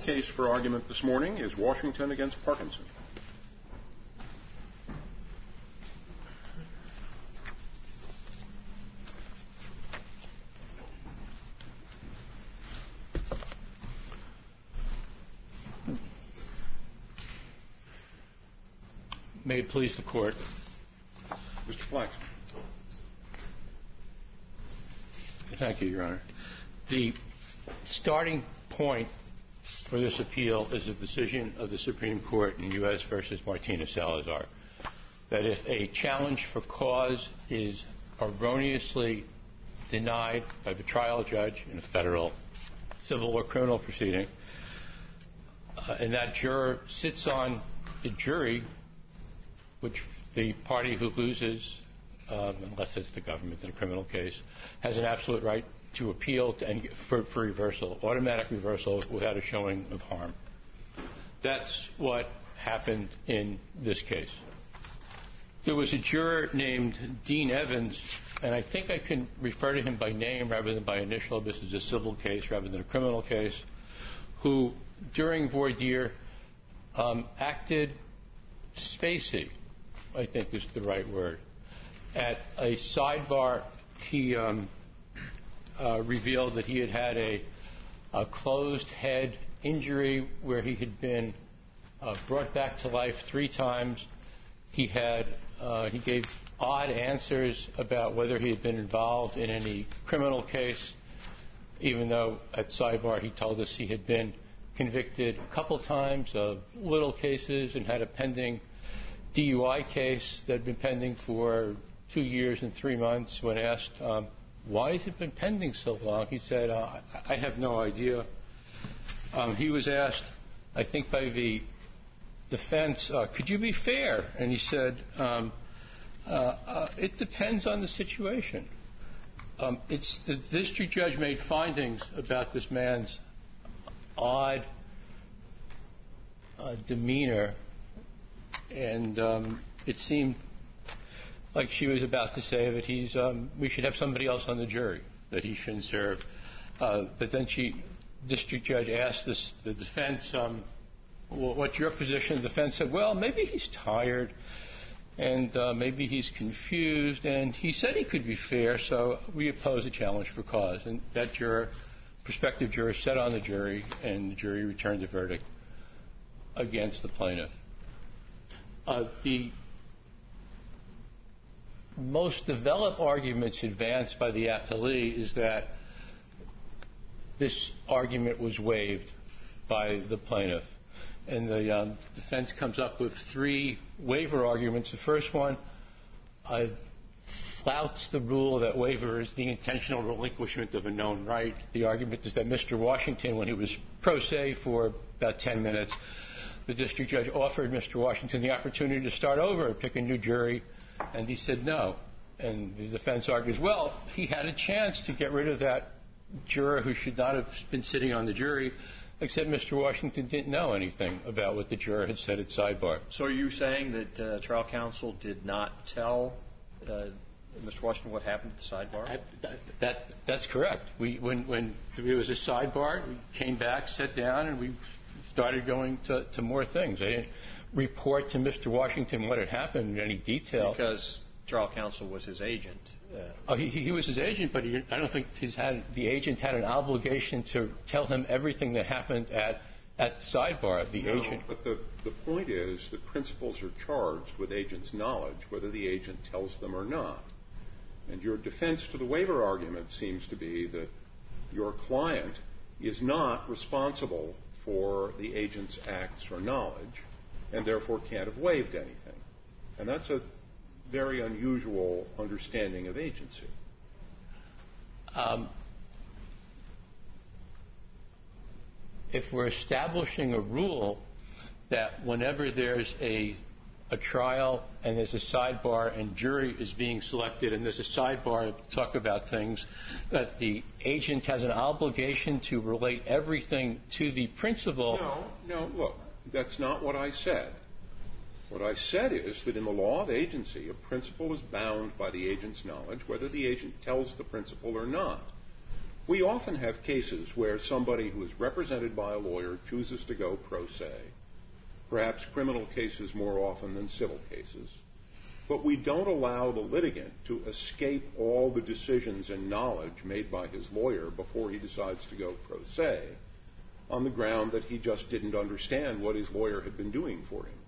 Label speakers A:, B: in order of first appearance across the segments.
A: case for argument this morning is Washington against Parkinson.
B: May it please the Court.
A: Mr. Flaxman.
B: Thank you, Your Honor. The starting point for this appeal is the decision of the Supreme Court in U.S. v. Martinez-Salazar that if a challenge for cause is erroneously denied by the trial judge in a federal civil or criminal proceeding, and that juror sits on the jury, which the party who loses, unless it's the government in a criminal case, has an absolute right to appeal and for reversal, automatic reversal without a showing of harm. That's what happened in this case. There was a juror named Dean Evans, and I think I can refer to him by name rather than by initial. This is a civil case rather than a criminal case, who during voir dire acted spacey, I think is the right word. At a sidebar, he revealed that he had had a closed head injury where he had been brought back to life 3 times. He gave odd answers about whether he had been involved in any criminal case, even though at sidebar he told us he had been convicted a couple times of little cases and had a pending DUI case that had been pending for 2 years and 3 months. When asked, why has it been pending so long, he said, I have no idea. He was asked, I think by the defense, could you be fair? And he said, it depends on the situation. The district judge made findings about this man's odd demeanor, and it seemed like she was about to say that we should have somebody else on the jury, that he shouldn't serve. But then district judge asked the defense, what's your position? The defense said, well, maybe he's tired, and maybe he's confused, and he said he could be fair, so we oppose a challenge for cause. And that prospective juror sat on the jury, and the jury returned a verdict against the plaintiff. The most developed arguments advanced by the appellee is that this argument was waived by the plaintiff. And the defense comes up with 3 waiver arguments. The first one flouts the rule that waiver is the intentional relinquishment of a known right. The argument is that Mr. Washington, when he was pro se for about 10 minutes, the district judge offered Mr. Washington the opportunity to start over and pick a new jury, and he said no. And the defense argues, well, he had a chance to get rid of that juror who should not have been sitting on the jury, except Mr. Washington didn't know anything about what the juror had said at sidebar.
C: So are you saying that trial counsel did not tell Mr. Washington what happened at the sidebar?
B: That's correct. When there was a sidebar, we came back, sat down, and we started going to more things. I didn't report to Mr. Washington what had happened in any detail.
C: Because trial counsel was his agent.
B: He was his agent, but I don't think the agent had an obligation to tell him everything that happened at sidebar.
A: But the point is that principals are charged with agent's knowledge, whether the agent tells them or not. And your defense to the waiver argument seems to be that your client is not responsible for the agent's acts or knowledge, and therefore can't have waived anything. And that's a very unusual understanding of agency.
B: If we're establishing a rule that whenever there's a trial and there's a sidebar and jury is being selected and there's a sidebar to talk about things, that the agent has an obligation to relate everything to the principal.
A: No, look, that's not what I said. What I said is that in the law of agency, a principal is bound by the agent's knowledge, whether the agent tells the principal or not. We often have cases where somebody who is represented by a lawyer chooses to go pro se, perhaps criminal cases more often than civil cases, but we don't allow the litigant to escape all the decisions and knowledge made by his lawyer before he decides to go pro se on the ground that he just didn't understand what his lawyer had been doing for him.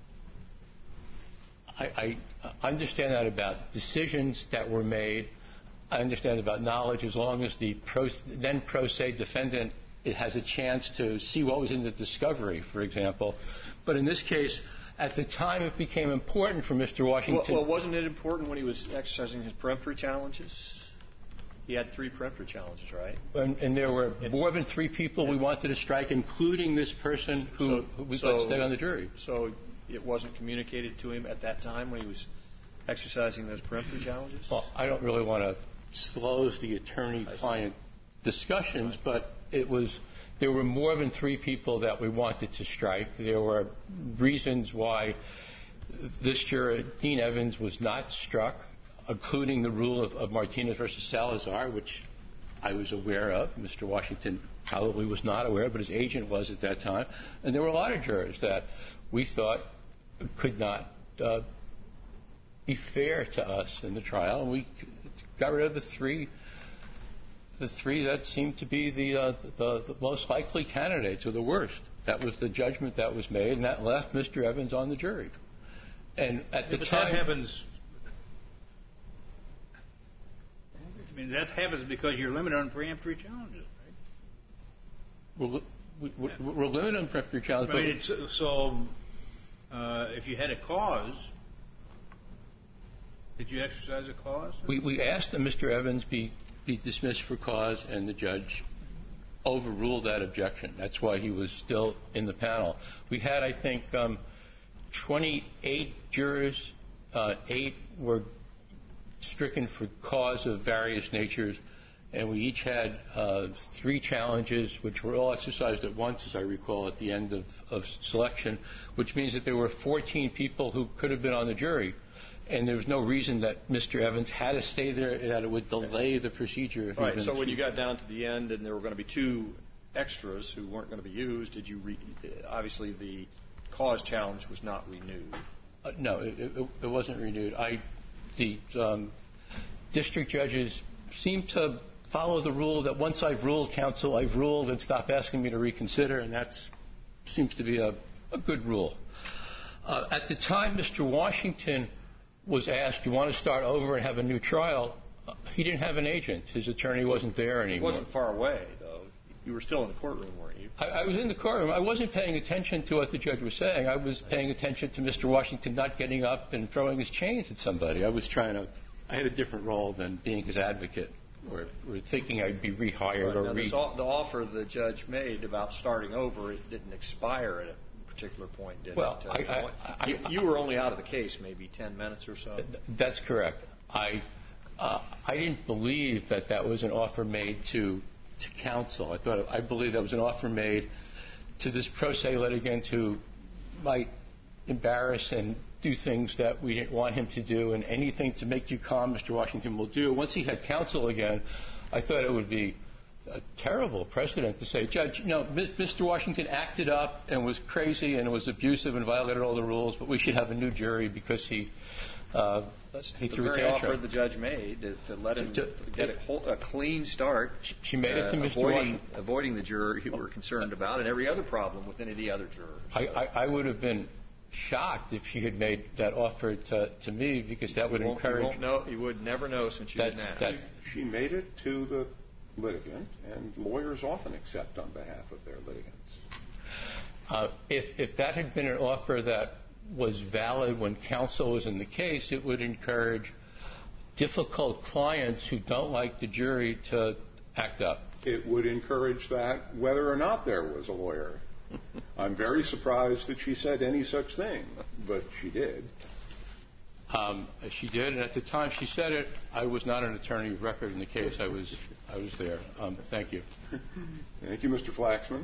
B: I understand that about decisions that were made. I understand about knowledge as long as the then pro se defendant has a chance to see what was in the discovery, for example. But in this case, at the time it became important for Mr. Washington.
C: Well, wasn't it important when he was exercising his peremptory challenges? He had 3 peremptory challenges, right?
B: And there were more than 3 people we wanted to strike, including this person who we let stay on the jury.
C: So it wasn't communicated to him at that time when he was exercising those peremptory challenges?
B: Well, I don't really want to disclose the attorney-client discussions, but there were more than 3 people that we wanted to strike. There were reasons why this juror, Dean Evans, was not struck, including the rule of Martinez versus Salazar, which I was aware of. Mr. Washington probably was not aware, but his agent was at that time. And there were a lot of jurors that we thought could not be fair to us in the trial, and we got rid of the three that seemed to be the most likely candidates, or the worst. That was the judgment that was made, and that left Mr. Evans on the jury. And at the time,
D: that happens because you're limited on peremptory challenges,
B: right? We're limited on peremptory challenges.
D: If you had a cause, did you exercise a cause?
B: We asked that Mr. Evans be dismissed for cause, and the judge overruled that objection. That's why he was still in the panel. We had, I think, 28 jurors. 8 were stricken for cause of various natures, and we each had 3 challenges, which were all exercised at once, as I recall, at the end of selection, which means that there were 14 people who could have been on the jury. And there was no reason that Mr. Evans had to stay there, that it would delay the procedure.
C: Right. So when you got down to the end and there were going to be 2 extras who weren't going to be used, did you obviously the cause challenge was not renewed?
B: No, it wasn't renewed. The district judges seem to follow the rule that once I've ruled, counsel, I've ruled, and stop asking me to reconsider, and that seems to be a good rule. At the time Mr. Washington was asked, do you want to start over and have a new trial? He didn't have an agent. His attorney wasn't there anymore.
C: He wasn't far away, though. You were still in the courtroom, weren't you?
B: I was in the courtroom. I wasn't paying attention to what the judge was saying. I was paying attention to Mr. Washington not getting up and throwing his chains at somebody. I had a different role than being his advocate or thinking I'd be rehired or
C: the offer the judge made about starting over, it didn't expire at a particular point, did it? You were only out of the case maybe 10 minutes or so.
B: That's correct. I didn't believe that was an offer made to counsel. I believe that was an offer made to this pro se litigant who might embarrass and do things that we didn't want him to do, and anything to make you calm, Mr. Washington will do. Once he had counsel again, I thought it would be a terrible precedent to say, Judge, Mr. Washington acted up and was crazy and was abusive and violated all the rules, but we should have a new jury because he threw a tantrum.
C: The very offer the judge made to let him get a clean start.
B: She made it to Mr. Washington.
C: Avoiding the juror you were concerned about and every other problem with any of the other jurors.
B: I would have been shocked if she had made that offer to me, because that would encourage...
C: You would never know since you didn't ask.
A: She made it to the litigant, and lawyers often accept on behalf of their litigants.
B: If that had been an offer that was valid when counsel was in the case, it would encourage difficult clients who don't like the jury to act up.
A: It would encourage that whether or not there was a lawyer. I'm very surprised that she said any such thing, but she did.
B: She did, and at the time she said it, I was not an attorney of record in the case. I was there. Thank you.
A: Thank you, Mr. Flaxman.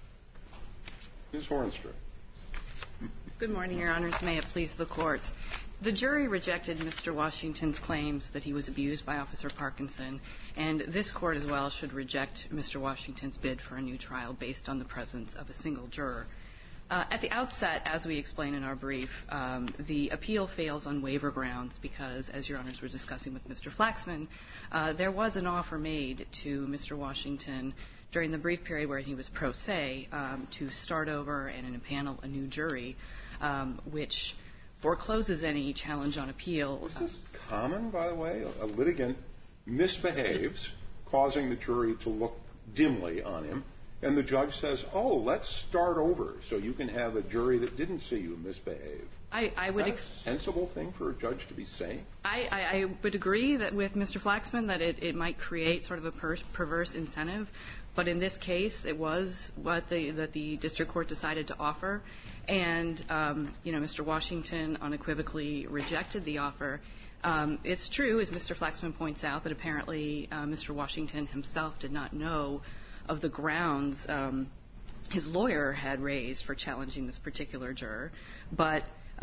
A: Ms. Hornstra.
E: Good morning, Your Honors. May it please the Court. The jury rejected Mr. Washington's claims that he was abused by Officer Parkinson, and this court as well should reject Mr. Washington's bid for a new trial based on the presence of a single juror. At the outset, as we explain in our brief, the appeal fails on waiver grounds because, as Your Honors were discussing with Mr. Flaxman, there was an offer made to Mr. Washington during the brief period where he was pro se to start over and impanel a new jury, which forecloses any challenge on appeal.
A: Was this common, by the way? A litigant misbehaves, causing the jury to look dimly on him, and the judge says, oh, let's start over so you can have a jury that didn't see you misbehave.
E: I would
A: Is that a sensible thing for a judge to be saying?
E: I would agree that with Mr. Flaxman that it might create sort of a perverse incentive, but in this case it was what the district court decided to offer, and Mr. Washington unequivocally rejected the offer. It's true, as Mr. Flaxman points out, that apparently Mr. Washington himself did not know of the grounds his lawyer had raised for challenging this particular juror, but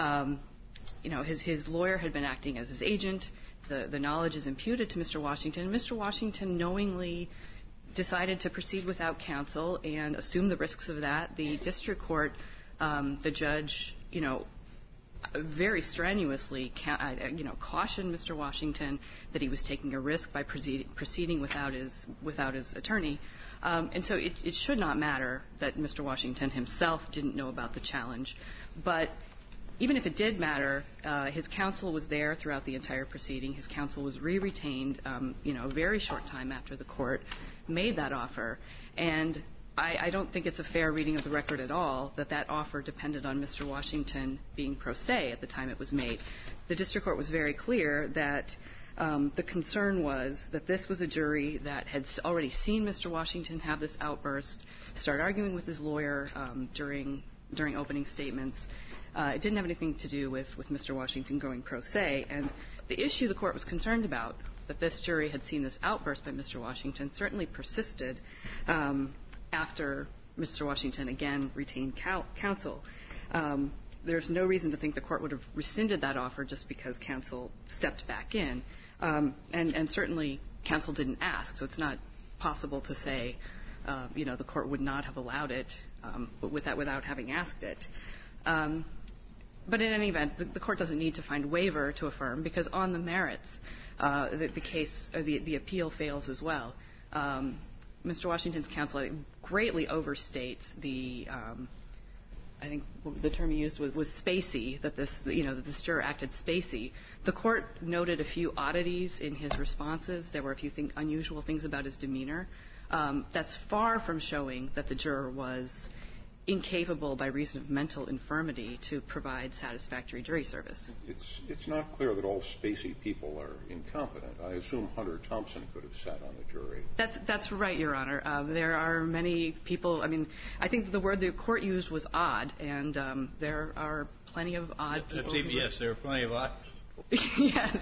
E: his lawyer had been acting as his agent. The knowledge is imputed to Mr. Washington. Mr. Washington knowingly decided to proceed without counsel and assume the risks of that. The district court, the judge, very strenuously, cautioned Mr. Washington that he was taking a risk by proceeding without his attorney. And so it should not matter that Mr. Washington himself didn't know about the challenge. But even if it did matter, his counsel was there throughout the entire proceeding. His counsel was re-retained, a very short time after the court made that offer. And I don't think it's a fair reading of the record at all that offer depended on Mr. Washington being pro se at the time it was made. The district court was very clear that the concern was that this was a jury that had already seen Mr. Washington have this outburst, start arguing with his lawyer during opening statements. It didn't have anything to do with Mr. Washington going pro se. And the issue the court was concerned about, that this jury had seen this outburst by Mr. Washington, certainly persisted after Mr. Washington again retained counsel. There's no reason to think the court would have rescinded that offer just because counsel stepped back in. And certainly counsel didn't ask, so it's not possible to say, the court would not have allowed it without having asked it. But in any event, the court doesn't need to find waiver to affirm, because on the merits, the appeal fails as well. Mr. Washington's counsel greatly overstates I think the term he used was spacey, that this juror acted spacey. The court noted a few oddities in his responses. There were a few unusual things about his demeanor. That's far from showing that the juror was incapable by reason of mental infirmity to provide satisfactory jury service.
A: It's not clear that all spacey people are incompetent. I assume Hunter Thompson could have sat on the jury.
E: That's right, Your Honor. There are many people. I mean, I think the word the court used was odd, and there are plenty of odd people.
D: Yes, there are plenty of odd people.
E: Yes.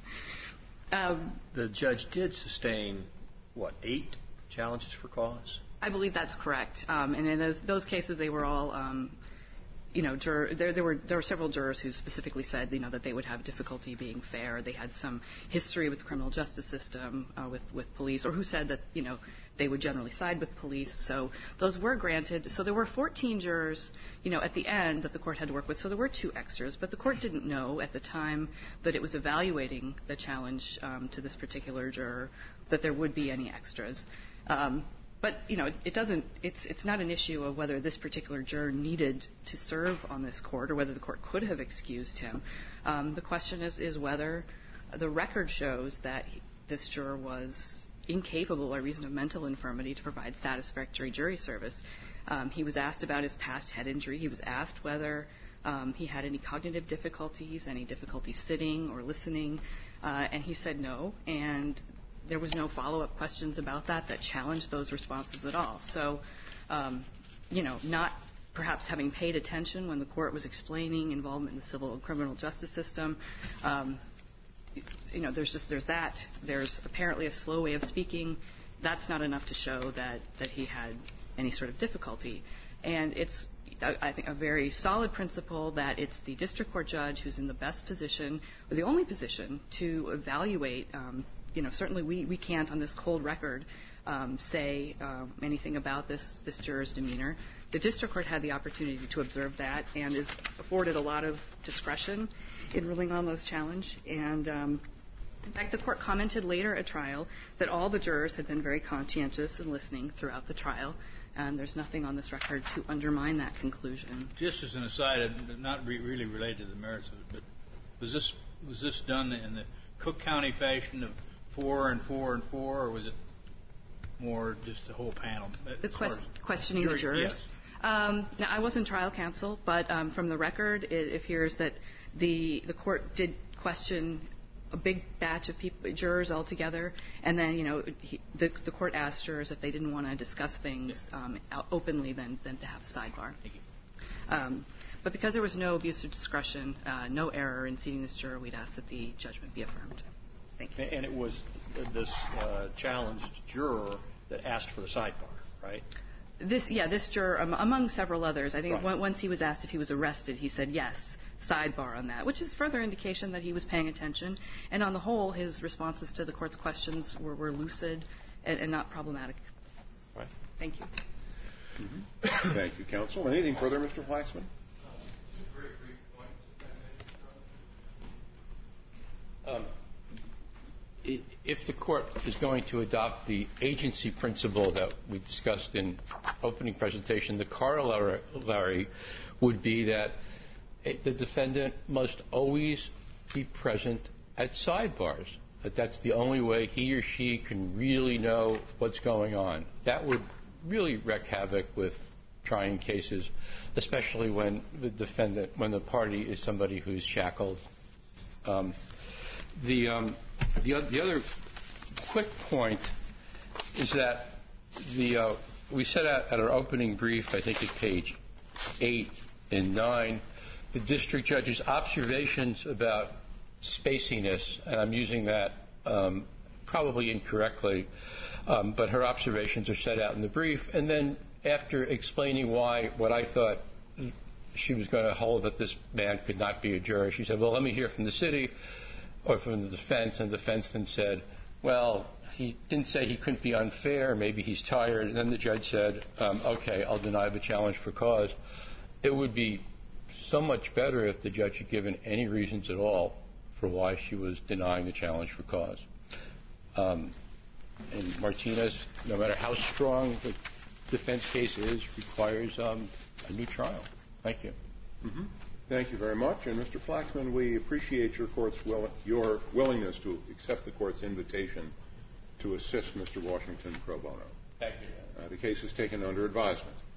C: The judge did sustain, 8 challenges for cause?
E: I believe that's correct. And in those cases, they were all, there were several jurors who specifically said, that they would have difficulty being fair. They had some history with the criminal justice system, with police, or who said that, they would generally side with police. So those were granted. So there were 14 jurors, at the end that the court had to work with. So there were 2 extras, but the court didn't know at the time that it was evaluating the challenge to this particular juror that there would be any extras. But, it doesn't – it's not an issue of whether this particular juror needed to serve on this court or whether the court could have excused him. The question is whether the record shows that this juror was incapable by reason of mental infirmity to provide satisfactory jury service. He was asked about his past head injury. He was asked whether he had any cognitive difficulties, any difficulty sitting or listening, and he said no. And there was no follow-up questions about that challenged those responses at all. So, not perhaps having paid attention when the court was explaining involvement in the civil and criminal justice system, there's that. There's apparently a slow way of speaking. That's not enough to show that he had any sort of difficulty. And it's I think, a very solid principle that it's the district court judge who's in the best position, or the only position, to evaluate. Certainly we can't, on this cold record, say anything about this juror's demeanor. The district court had the opportunity to observe that and is afforded a lot of discretion in ruling on those challenge. And in fact, the court commented later at trial that all the jurors had been very conscientious in listening throughout the trial. And there's nothing on this record to undermine that conclusion.
D: Just as an aside, not really related to the merits of it, but was this done in the Cook County fashion of 4 and 4 and 4, or was it more just the whole panel?
E: Questioning the jurors?
D: Yes.
E: Now, I wasn't trial counsel, but from the record, it appears that the court did question a big batch of jurors altogether, and then the court asked jurors if they didn't want to discuss things openly, then to have a sidebar.
D: Thank you.
E: But because there was no abuse of discretion, no error in seating this juror, we'd ask that the judgment be affirmed. Thank you.
C: And it was this challenged juror that asked for the sidebar, right?
E: This juror, among several others, I think
C: right.
E: Once he was asked if he was arrested, he said yes, sidebar on that, which is further indication that he was paying attention. And on the whole, his responses to the court's questions were lucid and not problematic.
C: Right.
E: Thank you.
A: Mm-hmm. Thank you, counsel. Anything further, Mr. Flaxman?
B: Very brief points. If the court is going to adopt the agency principle that we discussed in opening presentation, the corollary would be that the defendant must always be present at sidebars. That's the only way he or she can really know what's going on. That would really wreak havoc with trying cases, especially when the party is somebody who's shackled. The other quick point is that we set out at our opening brief, I think at page 8 and 9, the district judge's observations about spaciness, and I'm using that probably incorrectly, but her observations are set out in the brief. And then after explaining what I thought she was going to hold that this man could not be a juror, she said, well, let me hear from the city or from the defense. And the defense then said, well, he didn't say he couldn't be unfair. Maybe he's tired. And then the judge said, okay, I'll deny the challenge for cause. It would be so much better if the judge had given any reasons at all for why she was denying the challenge for cause. And Martinez, no matter how strong the defense case is, requires a new trial. Thank you.
A: Mm-hmm. Thank you very much. And Mr. Flaxman, we appreciate your willingness to accept the court's invitation to assist Mr. Washington pro bono.
B: Thank you.
A: The case is taken under advisement.